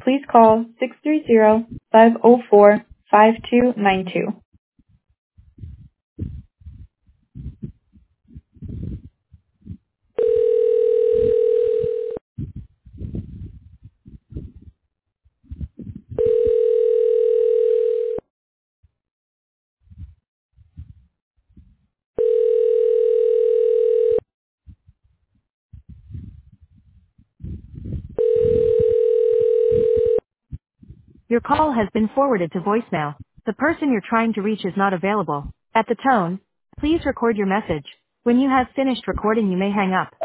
please call 630-504-5292. Your call has been forwarded to voicemail. The person you're trying to reach is not available. At the tone, please record your message. When you have finished recording, you may hang up.